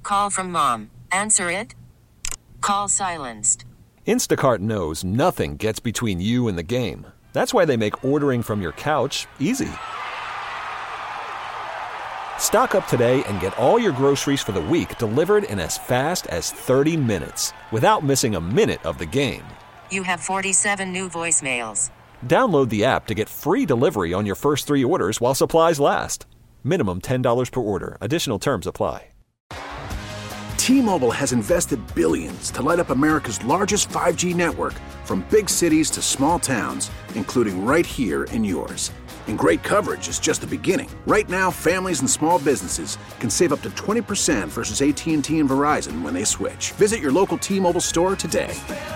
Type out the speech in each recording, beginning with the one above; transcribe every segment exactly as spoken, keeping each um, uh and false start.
Call from mom. Answer it. Call silenced. Instacart knows nothing gets between you and the game. That's why they make ordering from your couch easy. Stock up today and get all your groceries for the week delivered in as fast as thirty minutes without missing a minute of the game. You have forty-seven new voicemails. Download the app to get free delivery on your first three orders while supplies last. Minimum ten dollars per order. Additional terms apply. T-Mobile has invested billions to light up America's largest five G network, from big cities to small towns, including right here in yours. And great coverage is just the beginning. Right now, families and small businesses can save up to twenty percent versus A T and T and Verizon when they switch. Visit your local T-Mobile store today.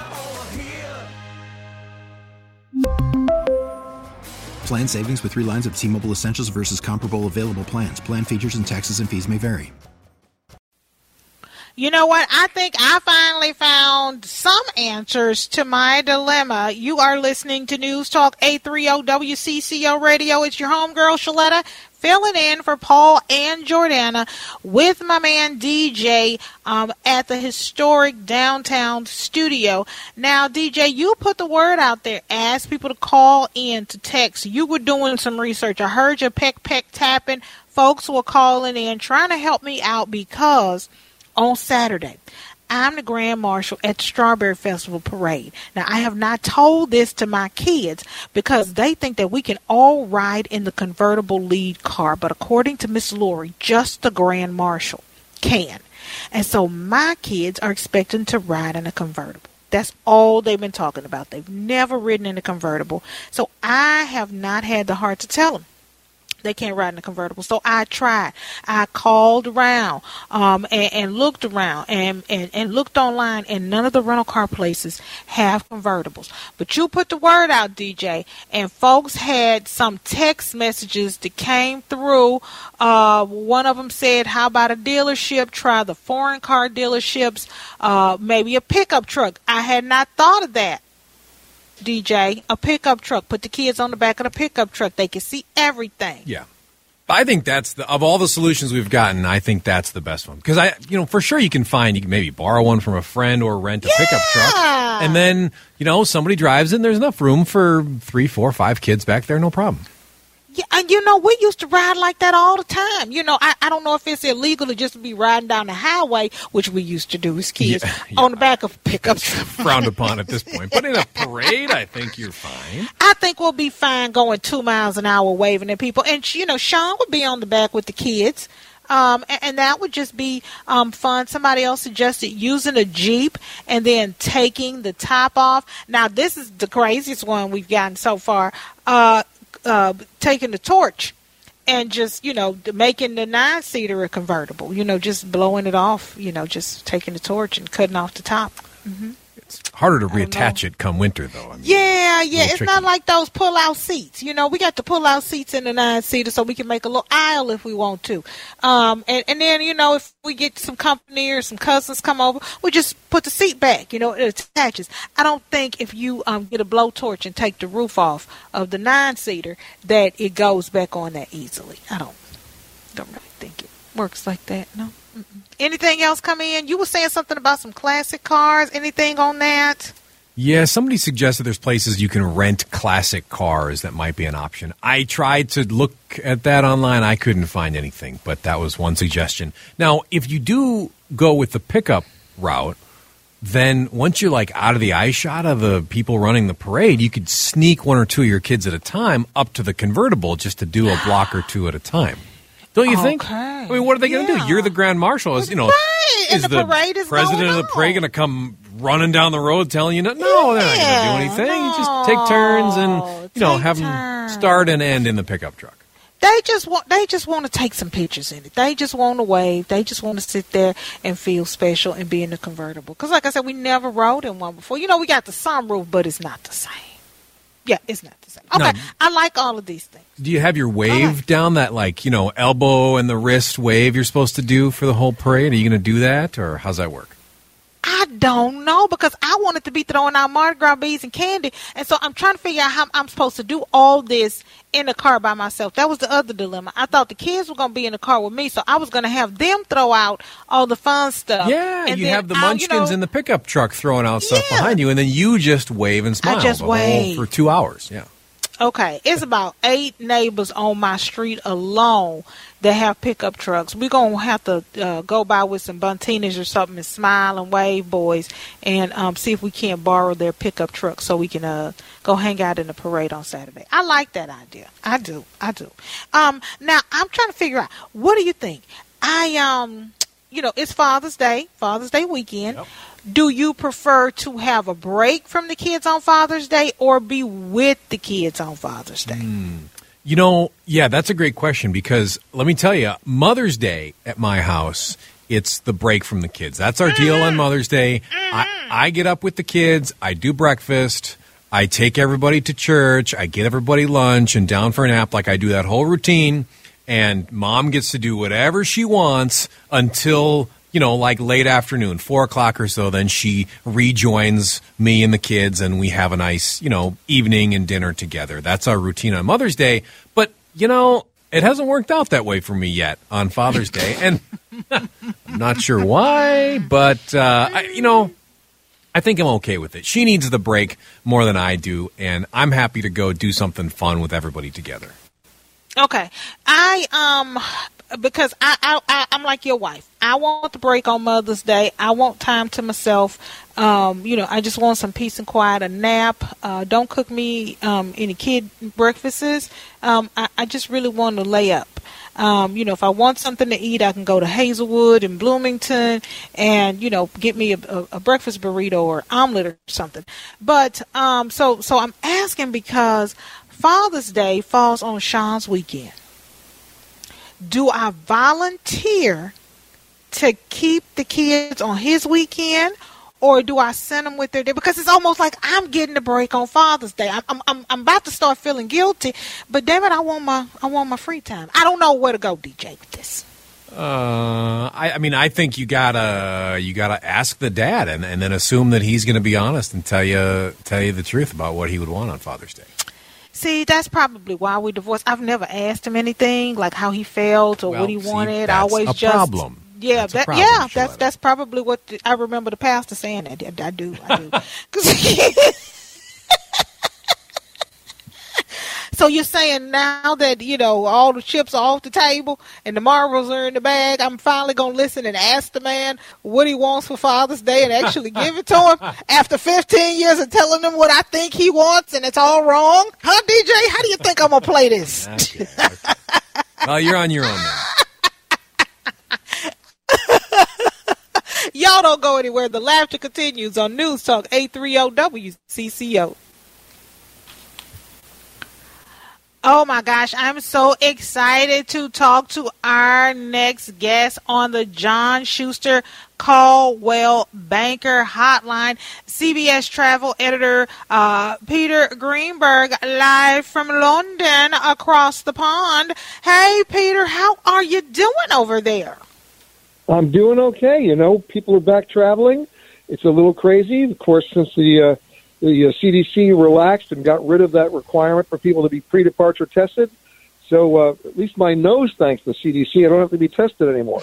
Plan savings with three lines of T-Mobile Essentials versus comparable available plans. Plan features and taxes and fees may vary. You know what? I think I finally found some answers to my dilemma. You are listening to News Talk eight thirty W C C O Radio. It's your homegirl, Shaletta, filling in for Paul and Jordana with my man D J um, at the historic downtown studio. Now, D J, you put the word out there. Ask people to call in, to text. You were doing some research. I heard your peck, peck tapping. Folks were calling in, trying to help me out because on Saturday, I'm the Grand Marshal at the Strawberry Festival Parade. Now, I have not told this to my kids because they think that we can all ride in the convertible lead car. But according to Miss Lori, just the Grand Marshal can. And so my kids are expecting to ride in a convertible. That's all they've been talking about. They've never ridden in a convertible. So I have not had the heart to tell them they can't ride in a convertible. So I tried. I called around um, and, and looked around and, and, and looked online, and none of the rental car places have convertibles. But you put the word out, D J, and folks had some text messages that came through. Uh, one of them said, how about a dealership? Try the foreign car dealerships, uh, maybe a pickup truck. I had not thought of that. D J, a pickup truck. Put the kids on the back of the pickup truck. They can see everything. Yeah. I think that's the, of all the solutions we've gotten, I think that's the best one. Because, I, you know, for sure you can find, you can maybe borrow one from a friend or rent a yeah. pickup truck. And then, you know, somebody drives it and there's enough room for three, four, five kids back there, no problem. Yeah, and you know, we used to ride like that all the time. You know, I, I don't know if it's illegal to just be riding down the highway, which we used to do as kids, yeah, yeah. on the back of pickup trucks. Frowned upon at this point. But in a parade, I think you're fine. I think we'll be fine going two miles an hour waving at people. And, you know, Sean would be on the back with the kids. Um, and, and that would just be um, fun. Somebody else suggested using a Jeep and then taking the top off. Now, this is the craziest one we've gotten so far. Uh Uh, taking the torch and just, you know, making the nine-seater a convertible, you know, just blowing it off, you know, just taking the torch and cutting off the top. Mm-hmm. It's harder to reattach it come winter, though. I mean, yeah, yeah. It's tricky. not like those pull-out seats. You know, we got the pull-out seats in the nine-seater so we can make a little aisle if we want to. Um, and, and then, you know, if we get some company or some cousins come over, we just put the seat back. You know, it attaches. I don't think if you um, get a blowtorch and take the roof off of the nine-seater that it goes back on that easily. I don't, don't really think it works like that, no. Mm-mm. Anything else come in? You were saying something about some classic cars. Anything on that? Yeah, somebody suggested there's places you can rent classic cars that might be an option. I tried to look at that online. I couldn't find anything, but that was one suggestion. Now, if you do go with the pickup route, then once you're like out of the eye shot of the people running the parade, you could sneak one or two of your kids at a time up to the convertible just to do a block or two at a time. Don't you okay. think? I mean, what are they going to yeah. do? You're the Grand Marshal. Is, you know, right. is the, the, parade is president of the parade going to come running down the road telling you, no, no they're not going to do anything. No. You just take turns and, you know, take have turns. them start and end in the pickup truck. They just want they just want to take some pictures in it. They just want to wave. They just want to sit there and feel special and be in the convertible. Because like I said, we never rode in one before. You know, we got the sunroof, but it's not the same. Yeah, it's not the same. Okay, no. I like all of these things. Do you have your wave like down, that like, you know, elbow and the wrist wave you're supposed to do for the whole parade? Are you going to do that, or how's that work? I I don't know, because I wanted to be throwing out Mardi Gras beads and candy. And so I'm trying to figure out how I'm supposed to do all this in the car by myself. That was the other dilemma. I thought the kids were going to be in the car with me, so I was going to have them throw out all the fun stuff. Yeah, and you then have the I'll, munchkins you know, in the pickup truck throwing out stuff Yeah. behind you, and then you just wave and smile I just the whole- wave. for two hours. Yeah. Okay, it's about eight neighbors on my street alone that have pickup trucks. We're going to have to uh, go by with some buntinas or something and smile and wave, boys, and um, see if we can't borrow their pickup truck so we can uh, go hang out in the parade on Saturday. I like that idea. I do. I do. Um, now, I'm trying to figure out, what do you think? I, um, you know, it's Father's Day, Father's Day weekend. Yep. Do you prefer to have a break from the kids on Father's Day or be with the kids on Father's Day? Mm. You know, yeah, that's a great question, because let me tell you, Mother's Day at my house, it's the break from the kids. That's our deal on Mother's Day. I, I get up with the kids, I do breakfast, I take everybody to church, I get everybody lunch and down for a nap, like I do that whole routine, and Mom gets to do whatever she wants until, you know, like late afternoon, four o'clock or so, then she rejoins me and the kids, and we have a nice, you know, evening and dinner together. That's our routine on Mother's Day. But, you know, it hasn't worked out that way for me yet on Father's Day. And I'm not sure why, but, uh, I, you know, I think I'm okay with it. She needs the break more than I do, and I'm happy to go do something fun with everybody together. Okay. I, um... Because I, I, I, I'm like your wife. I want the break on Mother's Day. I want time to myself. Um, you know, I just want some peace and quiet, a nap. Uh, don't cook me um, any kid breakfasts. Um, I, I just really want to lay up. Um, you know, if I want something to eat, I can go to Hazelwood in Bloomington and, you know, get me a, a, a breakfast burrito or omelet or something. But um, so, so I'm asking because Father's Day falls on Sean's weekend. Do I volunteer to keep the kids on his weekend, or do I send them with their day? Because it's almost like I'm getting a break on Father's Day. I'm I'm I'm about to start feeling guilty, but David, I want my I want my free time. I don't know where to go, D J, with this. Uh, I, I mean, I think you gotta you gotta ask the dad, and, and then assume that he's going to be honest and tell you tell you the truth about what he would want on Father's Day. See, that's probably why we divorced. I've never asked him anything, like how he felt or well, what he see, wanted. That's I always a just problem. Yeah, that's that, problem, yeah, Shaletta. that's that's probably what the, I remember the pastor saying that. I, I do, I do. 'Cause so you're saying now that, you know, all the chips are off the table and the marbles are in the bag, I'm finally going to listen and ask the man what he wants for Father's Day and actually give it to him after fifteen years of telling him what I think he wants and it's all wrong? Huh, D J? How do you think I'm going to play this? Okay, okay. Well, you're on your own now. Y'all don't go anywhere. The laughter continues on News Talk eight thirty W C C O. Oh my gosh, I'm so excited to talk to our next guest on the John Schuster Caldwell Banker Hotline. C B S travel editor uh, Peter Greenberg, live from London across the pond. Hey, Peter, how are you doing over there? I'm doing okay. You know, people are back traveling. It's a little crazy, of course, since the uh, the uh, C D C relaxed and got rid of that requirement for people to be pre-departure tested. So uh, at least my nose, thanks to the C D C, I don't have to be tested anymore.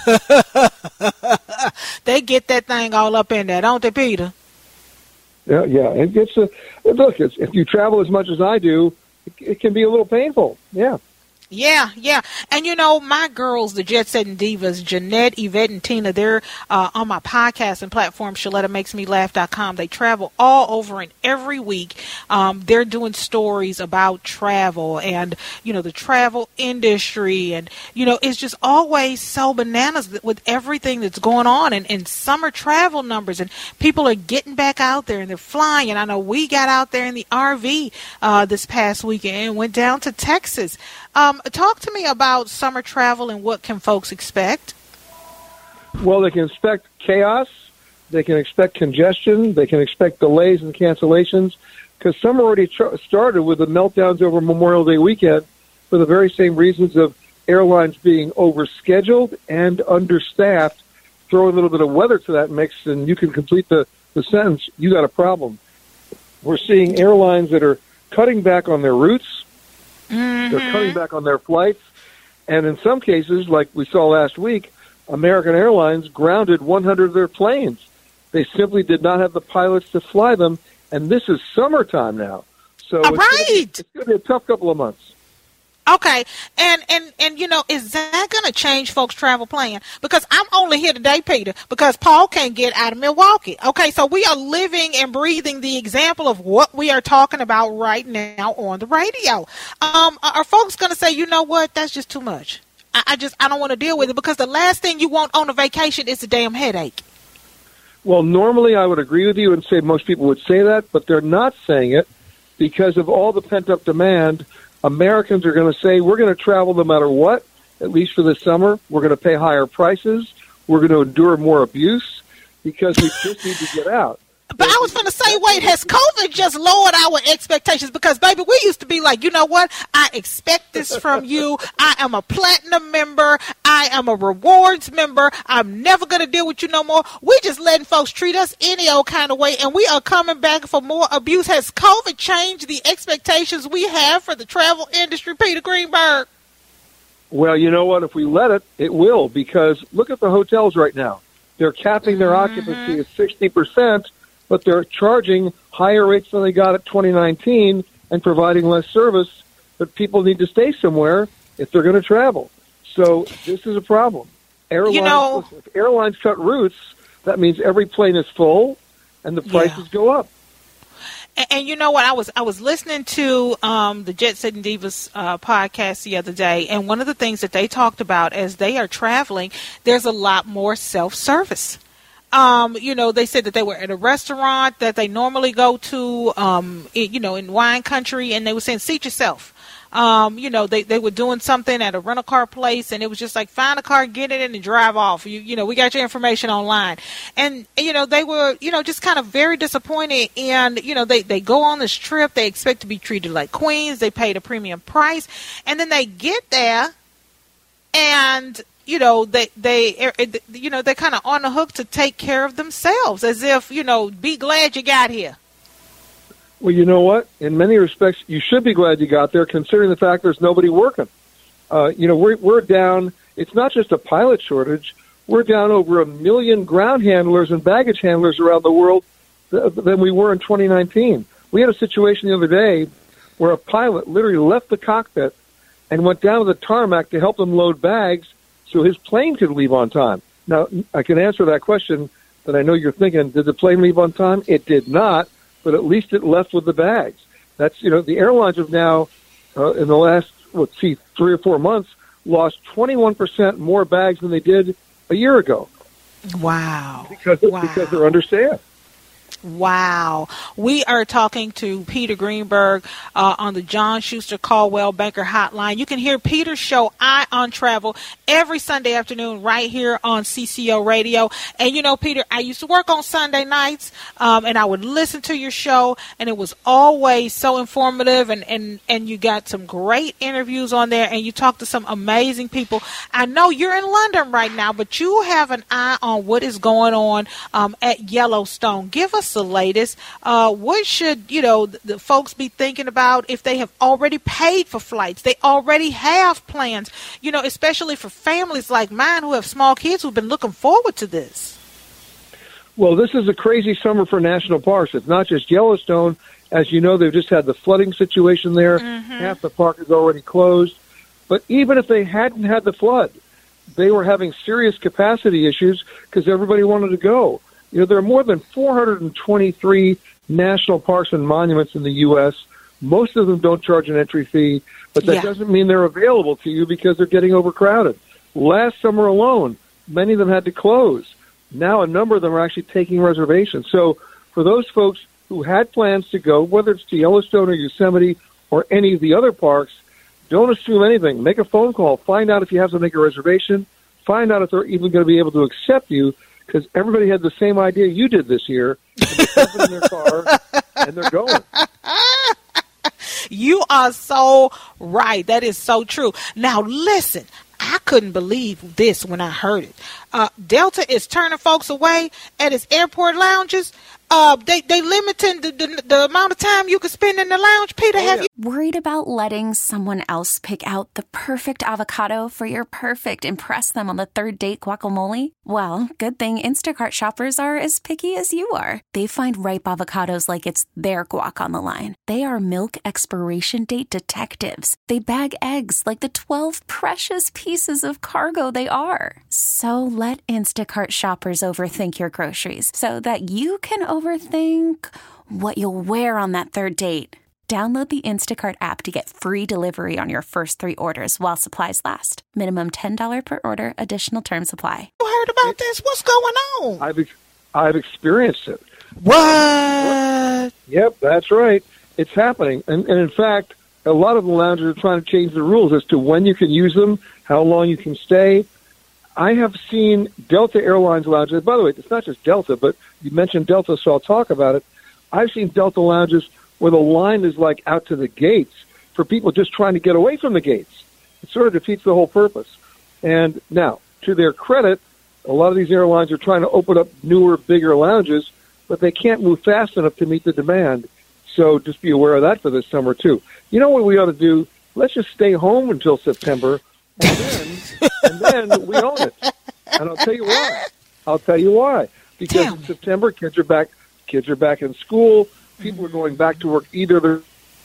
They get that thing all up in there, don't they, Peter? Yeah, yeah. It, it's a look. It's, if you travel as much as I do, it, it can be a little painful. Yeah. Yeah, yeah. And, you know, my girls, the Jet Setting Divas, Jeanette, Yvette, and Tina, they're uh, on my podcasting platform, Shaletta Makes Me Laugh dot com. They travel all over, and every week um, they're doing stories about travel and, you know, the travel industry. And, you know, it's just always so bananas with everything that's going on and, and summer travel numbers. And people are getting back out there, and they're flying. And I know we got out there in the R V uh, this past weekend and went down to Texas. Um, talk to me about summer travel and what can folks expect? Well, they can expect chaos. They can expect congestion. They can expect delays and cancellations because some already tr- started with the meltdowns over Memorial Day weekend for the very same reasons of airlines being overscheduled and understaffed throw a little bit of weather to that mix and you can complete the, the sentence, you got a problem. We're seeing airlines that are cutting back on their routes. Mm-hmm. They're cutting back on their flights. And in some cases, like we saw last week, American Airlines grounded one hundred of their planes. They simply did not have the pilots to fly them, and this is summertime now. So All it's right. Gonna be, it's going to be a tough couple of months. Okay, and, and, and you know, is that going to change folks' travel plan? Because I'm only here today, Peter, because Paul can't get out of Milwaukee. Okay, so we are living and breathing the example of what we are talking about right now on the radio. Um, are folks going to say, you know what, that's just too much? I, I just, I don't want to deal with it, because the last thing you want on a vacation is a damn headache. Well, normally I would agree with you and say most people would say that, but they're not saying it because of all the pent-up demand. Americans are going to say, we're going to travel no matter what, at least for this summer. We're going to pay higher prices. We're going to endure more abuse because we just need to get out. But I was going to say, wait, has COVID just lowered our expectations? Because, baby, we used to be like, you know what? I expect this from you. I am a platinum member. I am a rewards member. I'm never going to deal with you no more. We just letting folks treat us any old kind of way, and we are coming back for more abuse. Has COVID changed the expectations we have for the travel industry, Peter Greenberg? Well, you know what? If we let it, it will, because look at the hotels right now. They're capping their mm-hmm. occupancy at sixty percent. But they're charging higher rates than they got at twenty nineteen and providing less service. But people need to stay somewhere if they're going to travel. So this is a problem. Airlines, you know, listen, if airlines cut routes, that means every plane is full and the prices yeah. go up. And, and you know what? I was I was listening to um, the Jet Setting Divas uh, podcast the other day, and one of the things that they talked about as they are traveling, there's a lot more self-service. Um, you know, they said that they were at a restaurant that they normally go to, um, it, you know, in wine country, and they were saying, seat yourself. Um, you know, they, they were doing something at a rental car place, and it was just like, find a car, get it in, and drive off. You, you know, we got your information online. And, you know, they were, you know, just kind of very disappointed. And, you know, they, they go on this trip. They expect to be treated like queens. They paid a premium price. And then they get there, and you know, they, they, you know, they're kind of on the hook to take care of themselves, as if, you know, be glad you got here. Well, you know what? In many respects, you should be glad you got there, considering the fact there's nobody working. Uh, you know, we're, we're down. It's not just a pilot shortage. We're down over a million ground handlers and baggage handlers around the world th- than we were in twenty nineteen. We had a situation the other day where a pilot literally left the cockpit and went down to the tarmac to help them load bags so his plane could leave on time. Now, I can answer that question, but I know you're thinking, did the plane leave on time? It did not, but at least it left with the bags. That's, you know, the airlines have now, uh, in the last, let's see, three or four months, lost twenty-one percent more bags than they did a year ago. Wow. Because, wow. because they're understaffed. Wow. We are talking to Peter Greenberg uh, on the John Schuster Caldwell Banker Hotline. You can hear Peter's show, Eye on Travel, every Sunday afternoon right here on C C O Radio. And, you know, Peter, I used to work on Sunday nights, um, and I would listen to your show, and it was always so informative, and, and, and you got some great interviews on there, and you talked to some amazing people. I know you're in London right now, but you have an eye on what is going on um, at Yellowstone. Give us the latest. Uh, what should, you know, the, the folks be thinking about if they have already paid for flights? They already have plans, you know, especially for families like mine who have small kids who've been looking forward to this. Well, this is a crazy summer for national parks. It's not just Yellowstone. As you know, they've just had the flooding situation there. Mm-hmm. Half the park is already closed. But even if they hadn't had the flood, they were having serious capacity issues because everybody wanted to go. You know, there are more than four hundred twenty-three national parks and monuments in the U S. Most of them don't charge an entry fee, but that yeah. doesn't mean they're available to you because they're getting overcrowded. Last summer alone, many of them had to close. Now a number of them are actually taking reservations. So for those folks who had plans to go, whether it's to Yellowstone or Yosemite or any of the other parks, don't assume anything. Make a phone call. Find out if you have to make a reservation. Find out if they're even going to be able to accept you, because everybody had the same idea you did this year. And they're in their car, and they're going. You are so right. That is so true. Now, listen, I couldn't believe this when I heard it. Uh, Delta is turning folks away at its airport lounges. Uh, they they limiting the, the the amount of time you can spend in the lounge. Peter, have you worried about letting someone else pick out the perfect avocado for your perfect impress them on the third date guacamole? Well, good thing Instacart shoppers are as picky as you are. They find ripe avocados like it's their guac on the line. They are milk expiration date detectives. They bag eggs like the twelve precious pieces of cargo they are. So let Instacart shoppers overthink your groceries so that you can overthink what you'll wear on that third date. Download the Instacart app to get free delivery on your first three orders while supplies last. Minimum ten dollars per order. Additional terms apply. You heard about this? What's going on? I've ex- I've experienced it. What? Yep, that's right. It's happening. And, and in fact, a lot of the lounges are trying to change the rules as to when you can use them, how long you can stay. I have seen Delta Airlines lounges. By the way, it's not just Delta, but you mentioned Delta, so I'll talk about it. I've seen Delta lounges where the line is like out to the gates for people just trying to get away from the gates. It sort of defeats the whole purpose. And now, to their credit, a lot of these airlines are trying to open up newer, bigger lounges, but they can't move fast enough to meet the demand. So just be aware of that for this summer, too. You know what we ought to do? Let's just stay home until September, and then, and then we own it. And I'll tell you why. I'll tell you why. Because Damn. in September, kids are back. Kids are back in school. People are going back to work. Either they're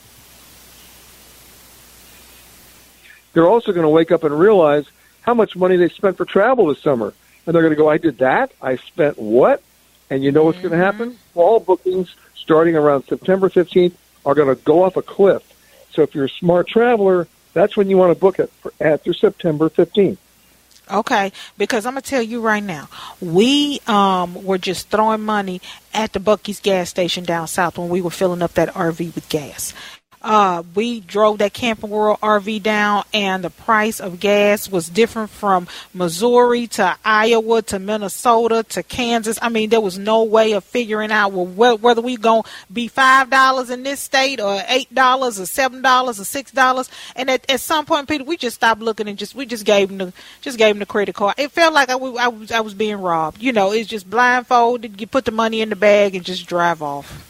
they're also going to wake up and realize how much money they spent for travel this summer, and they're going to go, "I did that. I spent what?" And you know what's going to happen? Fall bookings starting around September fifteenth are going to go off a cliff. So if you're a smart traveler, that's when you want to book it for after September fifteenth. Okay, because I'm going to tell you right now, we um, were just throwing money at the Buc-ee's gas station down south when we were filling up that R V with gas. Uh, we drove that Camping World R V down, and the price of gas was different from Missouri to Iowa to Minnesota to Kansas. I mean, there was no way of figuring out well, whether we going to be five dollars in this state or eight dollars or seven dollars or six dollars. And at, at some point, Peter, we just stopped looking and just we just gave them the, just gave them the credit card. It felt like I, I, was, I was being robbed. You know, it's just blindfolded. You put the money in the bag and just drive off.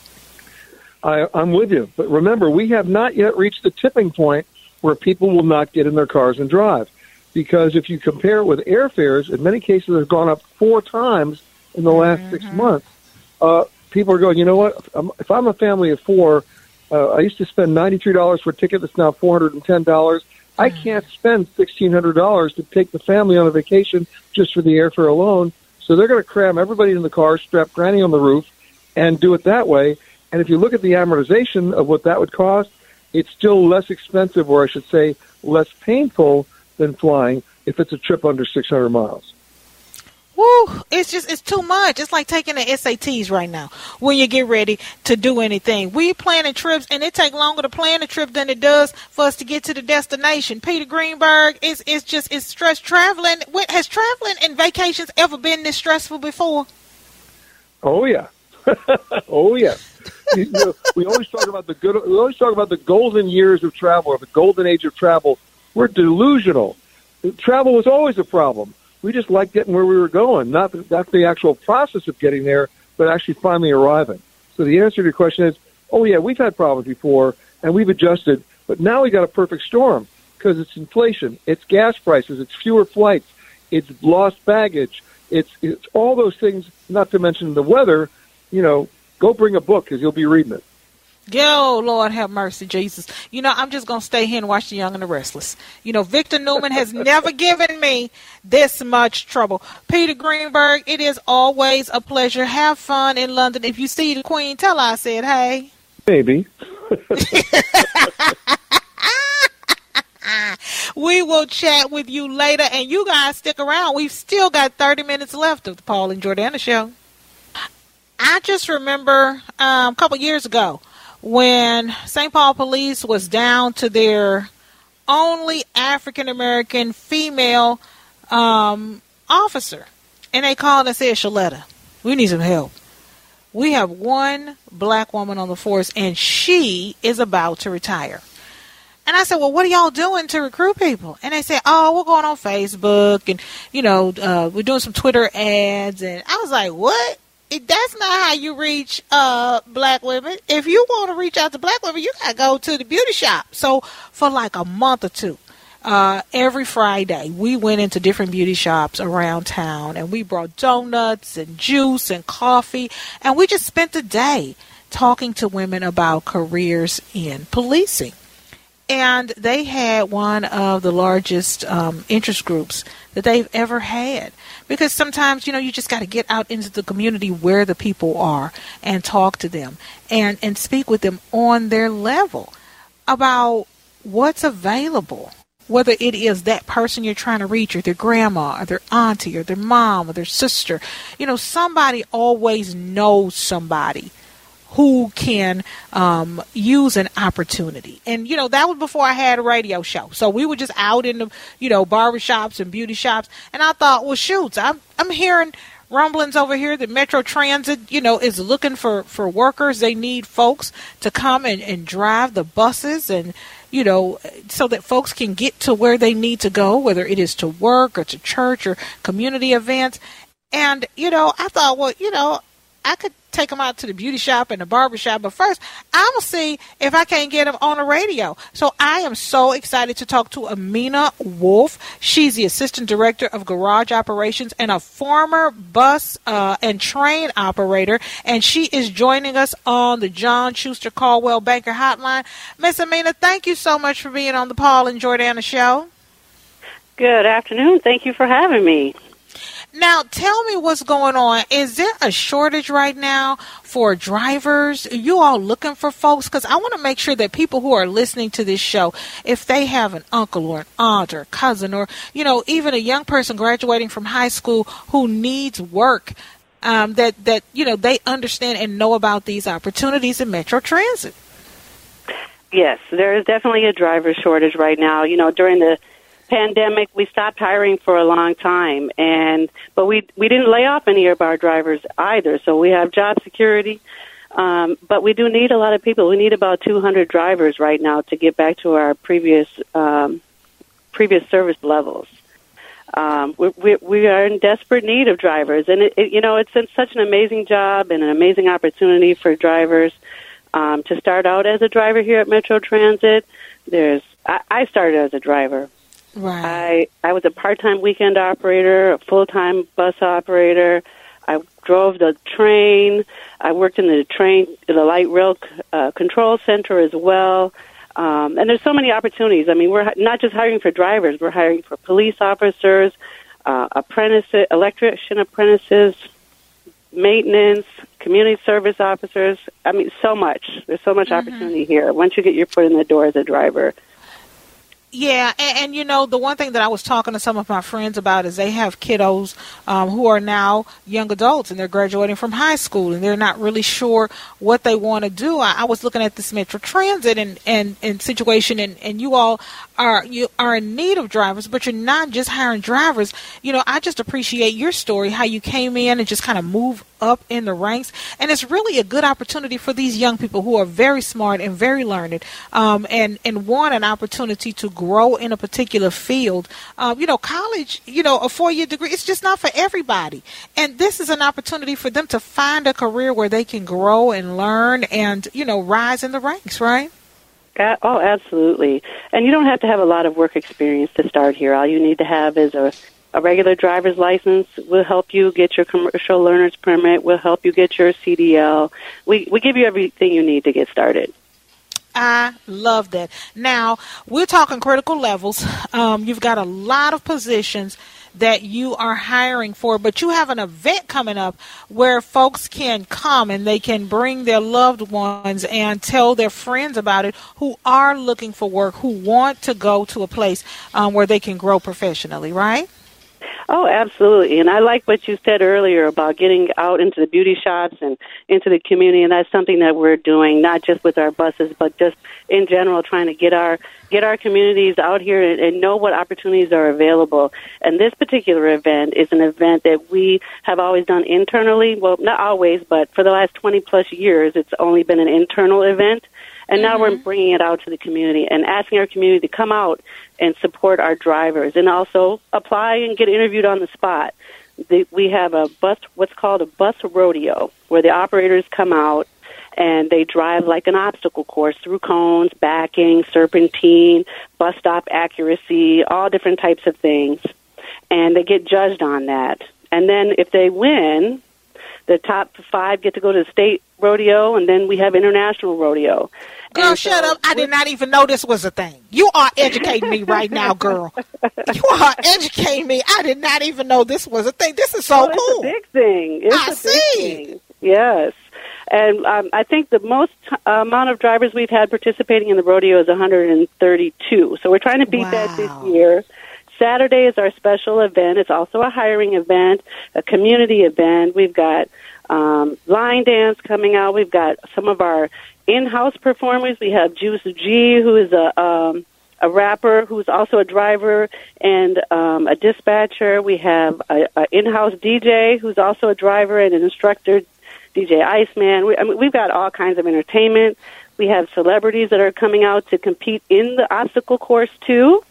I, I'm with you. But remember, we have not yet reached the tipping point where people will not get in their cars and drive. Because if you compare it with airfares, in many cases they've gone up four times in the last mm-hmm. six months. Uh, people are going, you know what, if I'm a family of four, uh, I used to spend ninety-three dollars for a ticket that's now four hundred ten dollars. Mm-hmm. I can't spend sixteen hundred dollars to take the family on a vacation just for the airfare alone. So they're going to cram everybody in the car, strap Granny on the roof, and do it that way. And if you look at the amortization of what that would cost, it's still less expensive, or I should say less painful than flying if it's a trip under six hundred miles. Woo! It's just, it's too much. It's like taking the S A Ts right now when you get ready to do anything. We planning trips, and it takes longer to plan a trip than it does for us to get to the destination. Peter Greenberg, it's, it's just, it's stress traveling. What, has traveling and vacations ever been this stressful before? Oh, yeah. oh, yeah. you know, we always talk about the good. We always talk about the golden years of travel, or the golden age of travel. We're delusional. Travel was always a problem. We just liked getting where we were going, not the, not the actual process of getting there, but actually finally arriving. So the answer to your question is, oh yeah, we've had problems before, and we've adjusted, but now we got a perfect storm because it's inflation, it's gas prices, it's fewer flights, it's lost baggage, it's it's all those things. Not to mention the weather. You know. Go bring a book because you'll be reading it. Yo, Lord have mercy, Jesus. You know, I'm just going to stay here and watch The Young and the Restless. You know, Victor Newman has never given me this much trouble. Peter Greenberg, it is always a pleasure. Have fun in London. If you see the Queen, tell her I said hey. Maybe. We will chat with you later, and you guys stick around. We've still got thirty minutes left of the Paul and Jordana Show. I just remember um, a couple years ago when Saint Paul Police was down to their only African-American female um, officer. And they called and said, Shaletta, we need some help. We have one black woman on the force, and she is about to retire. And I said, well, what are y'all doing to recruit people? And they said, oh, we're going on Facebook and, you know, uh, we're doing some Twitter ads. And I was like, what? That's not how you reach uh, black women. If you want to reach out to black women, you got to go to the beauty shop. So for like a month or two, uh, every Friday, we went into different beauty shops around town, and we brought donuts and juice and coffee, and we just spent the day talking to women about careers in policing. And they had one of the largest um, interest groups that they've ever had. Because sometimes, you know, you just got to get out into the community where the people are and talk to them and, and speak with them on their level about what's available, whether it is that person you're trying to reach or their grandma or their auntie or their mom or their sister. You know, somebody always knows somebody who can um, use an opportunity. And, you know, that was before I had a radio show. So we were just out in the, you know, barbershops and beauty shops. And I thought, well, shoots, I'm, I'm hearing rumblings over here that Metro Transit, you know, is looking for, for workers. They need folks to come and, and drive the buses and, you know, so that folks can get to where they need to go, whether it is to work or to church or community events. And, you know, I thought, well, you know, I could take them out to the beauty shop and the barber shop, but first I'm going to see if I can't get them on the radio. So I am so excited to talk to Amina Wolf. She's the Assistant Director of Garage Operations and a former bus uh, and train operator, and she is joining us on the John Schuster Caldwell Banker Hotline. Miss Amina, thank you so much for being on the Paul and Jordana show. Good afternoon. Thank you for having me. Now, tell me what's going on. Is there a shortage right now for drivers? Are you all looking for folks? Because I want to make sure that people who are listening to this show, if they have an uncle or an aunt or cousin or, you know, even a young person graduating from high school who needs work, um, that, that, you know, they understand and know about these opportunities in Metro Transit. Yes, there is definitely a driver shortage right now. You know, during the pandemic, we stopped hiring for a long time, and but we we didn't lay off any of our drivers either. So we have job security, um, but we do need a lot of people. We need about two hundred drivers right now to get back to our previous um, previous service levels. Um, we, we we are in desperate need of drivers, and it, it, you know it's such an amazing job and an amazing opportunity for drivers um, to start out as a driver here at Metro Transit. There's I, I started as a driver. Right. I, I was a part-time weekend operator, a full-time bus operator. I drove the train. I worked in the train, the light rail uh, control center as well. Um, and there's so many opportunities. I mean, we're not just hiring for drivers. We're hiring for police officers, uh, apprentices, electrician apprentices, maintenance, community service officers. I mean, so much. There's so much mm-hmm. opportunity here once you get your foot in the door as a driver. Yeah, and, and, you know, the one thing that I was talking to some of my friends about is they have kiddos um, who are now young adults, and they're graduating from high school, and they're not really sure what they want to do. I, I was looking at this Metro Transit and, and, and situation, and, and you all are you are in need of drivers, but you're not just hiring drivers. You know, I just appreciate your story, how you came in and just kind of moved up in the ranks, and it's really a good opportunity for these young people who are very smart and very learned, um, and and want an opportunity to grow in a particular field. Um, you know, college, you know, a four-year degree, it's just not for everybody, and this is an opportunity for them to find a career where they can grow and learn and, you know, rise in the ranks, right? Uh, oh, absolutely. And you don't have to have a lot of work experience to start here. All you need to have is a A regular driver's license. Will help you get your commercial learner's permit. Will help you get your C D L. We we give you everything you need to get started. I love that. Now, we're talking critical levels. Um, you've got a lot of positions that you are hiring for, but you have an event coming up where folks can come and they can bring their loved ones and tell their friends about it who are looking for work, who want to go to a place um, where they can grow professionally, right? Oh, absolutely. And I like what you said earlier about getting out into the beauty shops and into the community, and that's something that we're doing, not just with our buses, but just in general, trying to get our get our communities out here and, and know what opportunities are available. And this particular event is an event that we have always done internally. Well, not always, but for the last twenty plus years, it's only been an internal event. And now we're bringing it out to the community and asking our community to come out and support our drivers and also apply and get interviewed on the spot. The, we have a bus, what's called a bus rodeo, where the operators come out and they drive like an obstacle course through cones, backing, serpentine, bus stop accuracy, all different types of things. And they get judged on that. And then if they win, the top five get to go to the state rodeo, and then we have international rodeo. Girl, and shut so up. I did not even know this was a thing. You are educating me right now, girl. You are educating me. I did not even know this was a thing. This is so oh, cool. It's a big thing. It's I a big see. Thing. Yes. And um, I think the most uh, amount of drivers we've had participating in the rodeo is one hundred thirty-two. So we're trying to beat wow. that this year. Saturday is our special event. It's also a hiring event, a community event. We've got um, line dance coming out. We've got some of our in-house performers. We have Juice G, who is a um, a rapper who's also a driver and um, a dispatcher. We have a, a in-house D J who's also a driver and an instructor, D J Iceman. We, I mean, we've got all kinds of entertainment. We have celebrities that are coming out to compete in the obstacle course, too.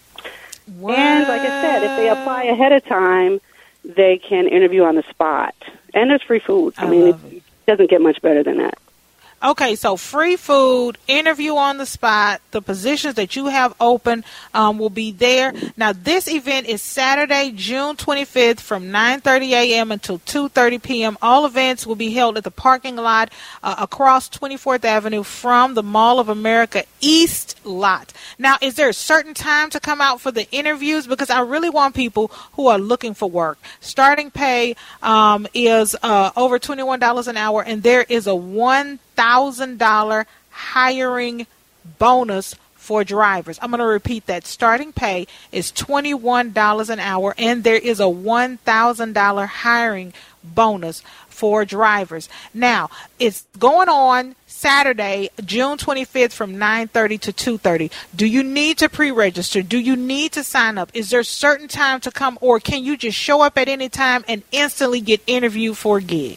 What? And like I said, if they apply ahead of time, they can interview on the spot. And there's free food. I, I mean, it, it doesn't get much better than that. Okay, so free food, interview on the spot, the positions that you have open um, will be there. Now, this event is Saturday, June twenty-fifth from nine thirty a.m. until two thirty p.m. All events will be held at the parking lot uh, across twenty-fourth Avenue from the Mall of America East lot. Now, is there a certain time to come out for the interviews? Because I really want people who are looking for work. Starting pay um, is uh, over twenty-one dollars an hour, and there is a one thousand dollars hiring bonus for drivers. I'm going to repeat that. Starting pay is twenty-one dollars an hour, and there is a one thousand dollars hiring bonus for drivers. Now, it's going on Saturday, June twenty-fifth from nine thirty to two thirty. Do you need to pre-register? Do you need to sign up? Is there a certain time to come, or can you just show up at any time and instantly get interviewed for a gig?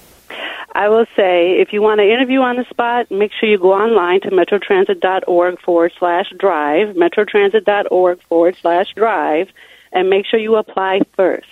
I will say, if you want to interview on the spot, make sure you go online to metrotransit.org forward slash drive, metrotransit.org forward slash drive, and make sure you apply first.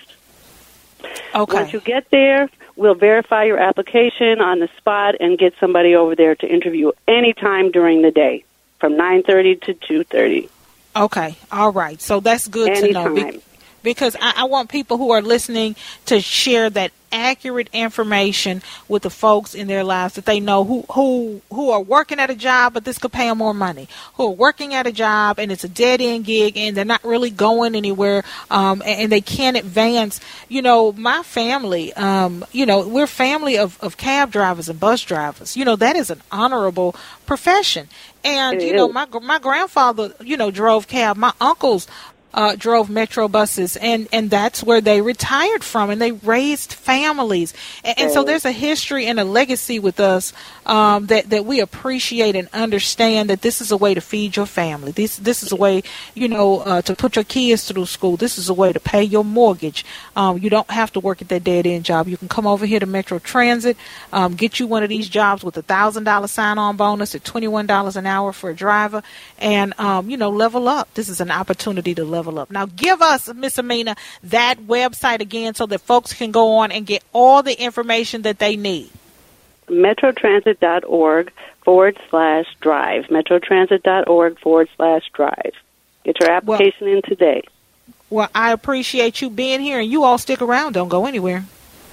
Okay. Once you get there, we'll verify your application on the spot and get somebody over there to interview anytime during the day, from nine thirty to two thirty. Okay. All right. So that's good anytime. to know. Be- because I, I want people who are listening to share that accurate information with the folks in their lives, that they know who, who who are working at a job, but this could pay them more money, who are working at a job and it's a dead-end gig and they're not really going anywhere, um, and, and they can't advance. You know, my family, um, you know, we're a family of, of cab drivers and bus drivers. You know, that is an honorable profession. And, you know, my my grandfather, you know, drove cab. My uncles Uh, drove Metro buses, and, and that's where they retired from, and they raised families. And, and so there's a history and a legacy with us um, that, that we appreciate and understand, that this is a way to feed your family. This this is a way, you know, uh, to put your kids through school. This is a way to pay your mortgage. Um, you don't have to work at that dead-end job. You can come over here to Metro Transit, um, get you one of these jobs with a one thousand dollars sign-on bonus at twenty-one dollars an hour for a driver, and, um, you know, level up. This is an opportunity to level up. Now, give us, Miss Amina, that website again so that folks can go on and get all the information that they need. metrotransit.org forward slash drive. metrotransit.org forward slash drive. Get your application well, in today. Well, I appreciate you being here, and you all stick around. Don't go anywhere.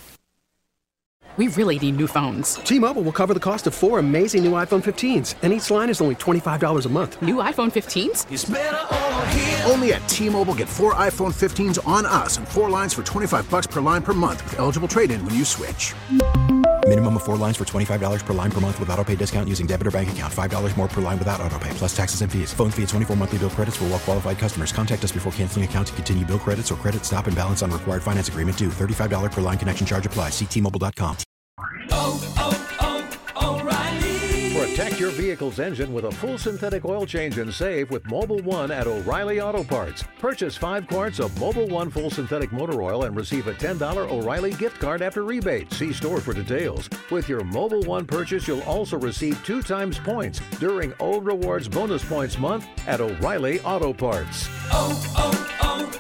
We really need new phones. T-Mobile will cover the cost of four amazing new iPhone fifteens, and each line is only twenty-five dollars a month. New iPhone fifteens? It's better over here. Only at T-Mobile, get four iPhone fifteens on us and four lines for twenty-five dollars per line per month with eligible trade-in when you switch. Minimum of four lines for twenty-five dollars per line per month with autopay discount using debit or bank account. five dollars more per line without autopay, plus taxes and fees. Phone fee at twenty-four monthly bill credits for well-qualified customers. Contact us before canceling account to continue bill credits or credit stop and balance on required finance agreement due. thirty-five dollars per line connection charge applies. See T Mobile dot com. Oh, oh, oh, O'Reilly. For a Protect your vehicle's engine with a full synthetic oil change and save with Mobil one at O'Reilly Auto Parts. Purchase five quarts of Mobil one full synthetic motor oil and receive a ten dollars O'Reilly gift card after rebate. See store for details. With your Mobil one purchase, you'll also receive two times points during O Rewards Bonus Points Month at O'Reilly Auto Parts. Oh,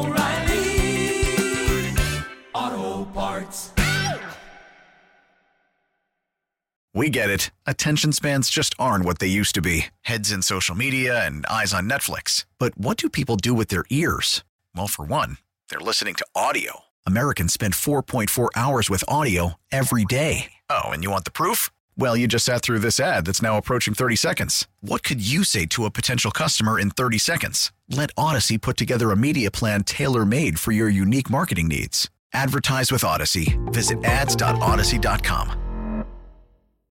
oh, oh, O'Reilly Auto Parts. We get it. Attention spans just aren't what they used to be. Heads in social media and eyes on Netflix. But what do people do with their ears? Well, for one, they're listening to audio. Americans spend four point four hours with audio every day. Oh, and you want the proof? Well, you just sat through this ad that's now approaching thirty seconds. What could you say to a potential customer in thirty seconds? Let Odyssey put together a media plan tailor-made for your unique marketing needs. Advertise with Odyssey. Visit ads dot odyssey dot com.